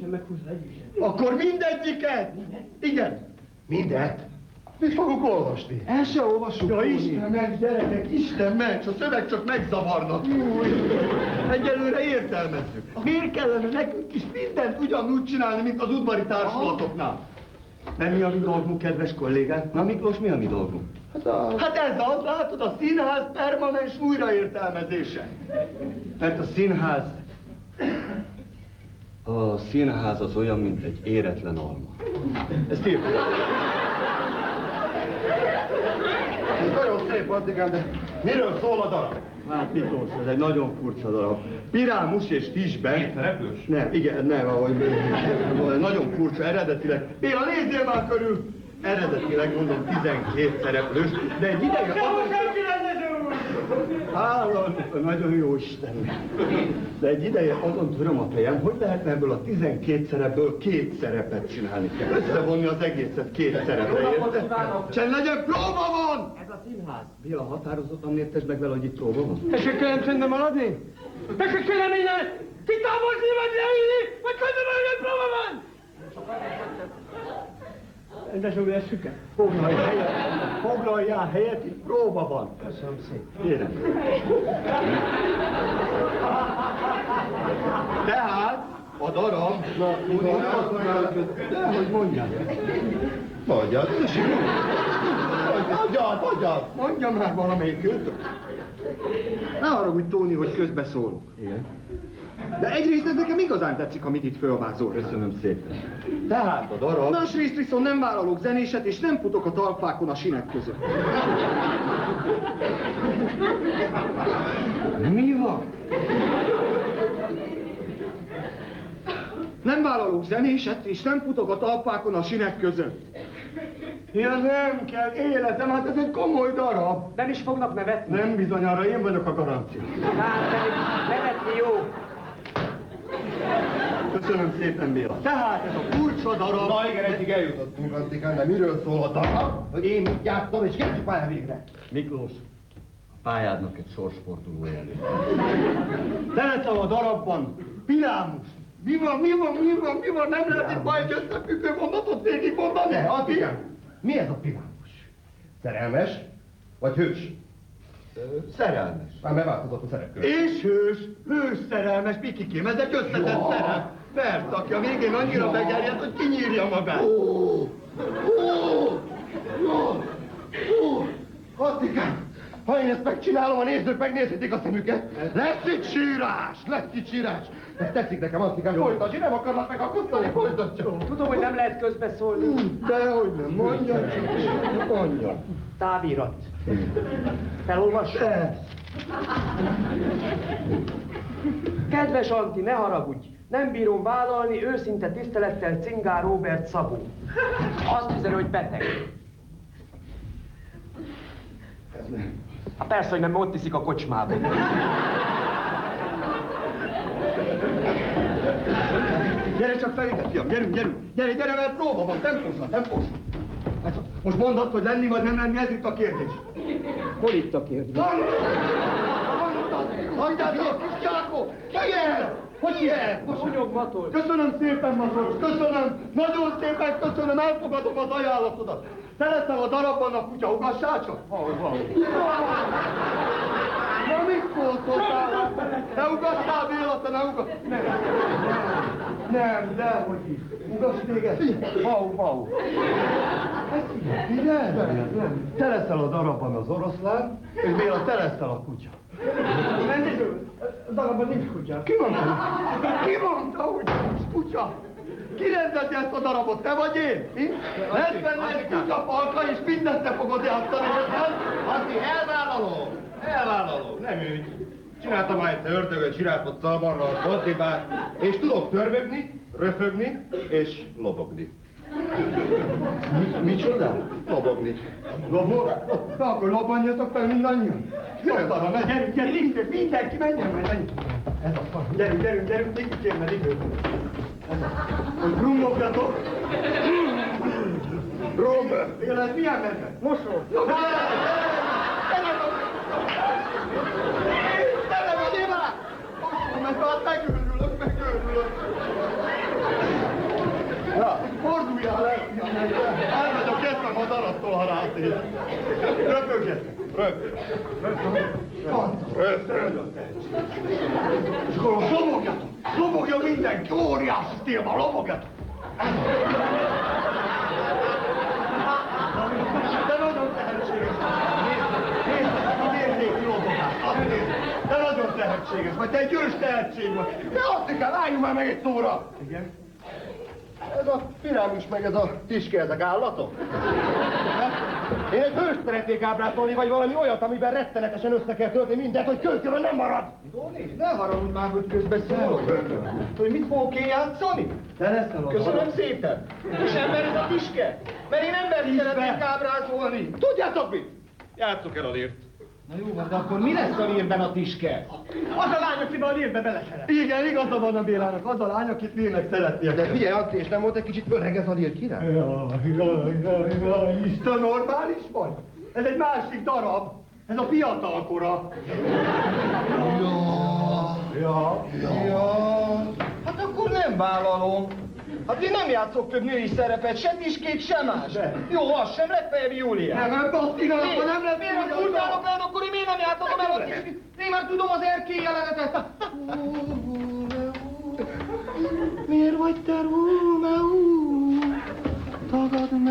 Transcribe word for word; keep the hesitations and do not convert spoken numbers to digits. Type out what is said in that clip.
meghúzza együtt. Akkor mindegyiket? Igen. Mindet? Mit fogok olvasni? El se olvasunk. Ja, Isten meg, gyerekek, Isten meg, a szöveg csak megzavarnak. Egyelőre értelmezzük. Miért kellene nekünk is mindent ugyanúgy csinálni, mint az udvari társulatoknál? Nem mi a mi dolgunk, kedves kollégák? Na Miklós, mi a mi dolgunk? Hát, a... hát ez az, látod, a színház permanens újraértelmezése. Mert a színház... A színház az olyan, mint egy éretlen alma. Ezt írtam. Ez nagyon szép, Antikán, de miről szól a darab? Hát Miklós, ez egy nagyon furcsa darab. Pirámus és Tisbe... Szereplős? Nem, igen, nem, ahogy... Nagyon furcsa, eredetileg. Béla, nézzél már körül! Eredetileg mondom tizenkét szereplős, de egy ideje... Hálom, nagyon jó Isten. De egy ideje azon töröm a fejem, hogy lehetne ebből a tizenkét szerepből két szerepet csinálni. Összevonni az egészet két szerepre, érted? Csend legyen, próba van! Ez a színház. Béla, határozottan értesd meg vele, hogy itt próba van? Tessék kérem csendben maradni? Tessék kérem innen! Kitámozni vagy leülni, vagy közben hogy próba van! Rendes úr, ez süket. Foglalj helyet, foglaljál helyet, itt próba van. Köszönöm szépen. Kérem. Tehát a darab... Na, de hogy mondjál? Mondjad. Mondjad, mondjad. Mondjam már valamelyik őtök. Ne haragudj, Tóni, hogy közbeszólok. Igen. De egyrészt ez nekem igazán tetszik, amit itt fölvázol. Köszönöm szépen. Tehát a darab... Másrészt viszont nem vállalok zenéset, és nem futok a talpákon a sinek között. Mi van? Nem vállalok zenéset, és nem futok a talpákon a sinek között. Ja, nem kell, életem, hát ez egy komoly darab. Nem is fognak nevetni? Nem bizony, arra én vagyok a garancia. Hát, nevetni jó. Köszönöm szépen, Béla. Tehát ez a furcsa darab... Na igen, eddig eljutottunk, Antikán, de miről szól a darab? Hogy én mit jártam, és kezdjük pálya végre. Miklós, a pályádnak egy sorsforduló elő. Szeretem a darabban Pirámus. Mi van, mi van, mi van, mi van? Nem lehet itt majd összefüggő mondatot végig mondani? Ne, Antikán, mi ez a Pirámus? Szerelmes? Vagy hős? Szerelmes. Már megváltozott a szerepkör. És hős, hős szerelmes, Pikikém, ez egy összetett ja. szerep. Persze, aki a végén annyira ja. begerjed, hogy kinyírja magát. Ó, ó, ó, ó. Antikám, ha én ezt megcsinálom, a nézők megnézhetik a szemüket. Lesz itt sírás, lesz itt sírás. Ez tetszik nekem, Antikám, folytasd, nem akarnak megakasztani, folytasd. Tudom, hogy nem lehet közbeszólni. Dehogy nem, mondja csak, mondja. Távirat. Felolvass? Kedves Anti, ne haragudj! Nem bírom vállalni, őszinte tisztelettel Cingár Róbert Szabó. Azt üzeni, hogy beteg. Ez nem. Hát persze, hogy nem, ott iszik a kocsmában. Gyere csak fel ide, fiam, gyerünk, gyerünk! Gyere, gyere, mert próba van, tempósan, tempósan! Hát, most mondd, hogy lenni vagy nem lenni, ez itt a kérdés. Hol itt a kérdés? Hagyjátok a kis Csákó! Helyen! Hogy ilyen? Mosolyog, Matolcs. Köszönöm szépen, Matolcs, köszönöm! Nagyon szépen köszönöm, elfogadom az ajánlatodat. Szeretem a darabban a kutya, ugassál csak? Hol, hol? Na, mit szóltál? Ne ugassál, Béla, te ne ugass! Nem, nem, dehogy is. Ugass téged? Vau, vau. Igen? Nem. Te leszel a darabban az oroszlán, és Béla, te leszel a kutya. Rendező, a darabban nincs kutya. Ki mondta? Ki mondta, hogy nincs kutya? Ki rendezi ezt a darabot? Te vagy én? Mi? Lesz benne egy kutyapalka, és mindent te fogod játszani, érted? Anti, elvállalom! Elvállalom, nem ügy. Csináltam már egyszer ördögöt, zsiráfot, szalmarral, kozzibát, és tudok törvögni, röfögni, és lobogni. Mi, micsoda? Lobogni. Lobogni? Na, akkor lobbanjatok fel mindannyian. Gyerünk arra, ne, gyerünk, gyerünk, mindenki, mindenki menjen, menjen, menjen. Ez a szar. Gyerünk, gyerünk, gyerünk, gyerünk, gyerünk, idő. Ez a... Hogy brummogjatok. Brumm. Béla, ez milyen menne? Mosó. Jó, gyere, gyere, gyere, gyere, gyere, megőrülök, megőrülök. Röpögjetek! Röpögjetek! Röpögjetek! És akkor lobogjatok! Lobogja mindenki! Óriási stílban, lobogjatok! De nagyon tehetséges! Nézd, nézd, nézd, lobogás! Azt nézd! De nagyon tehetséges vagy, te egy ős tehetség vagy! De azt kell, álljunk már meg egy szóra! Igen? Ez a piramis meg ez a tiske, ezek állatok? Én egy hőst szeretnék ábrázolni, vagy valami olyat, amiben rettenetesen össze kell tölteni mindent, hogy közben nem marad! Dóni, ne haragudj már, hogy közbeszélok. Hogy mit fogok én játszani? Te leszel a Köszönöm szépen! És ember ez a tiske? Mert én embert szeretnék ábrázolni! Tudjátok mit? Játsszuk el a lírt. Na jó van, de akkor mi lesz a lírben a tiske? Az a lány, akiben a lírbe beleszeret. Igen, igaza van a Bélának, az a lány, akit lírnek szeretnie. De figyelj, Antti, és nem volt egy kicsit öreg ez a lír király? Jaj, jaj, jaj, jaj, Isten, normális vagy? Ez egy másik darab. Ez a fiatalkora. Ja, Ja. ja. Hát akkor nem vállalom. Hát én nem játszok több női szerepet, se tiskét, se más. De. Jó, az sem, legfeljebb Júlia. Nem, nem, Basztina, akkor nem lesz Miért nem kurválok el, akkor én miért nem játszhatom el a tiskét? Én már tudom az erkély jelenetet. Miért vagy te Rómeó? Tagad meg.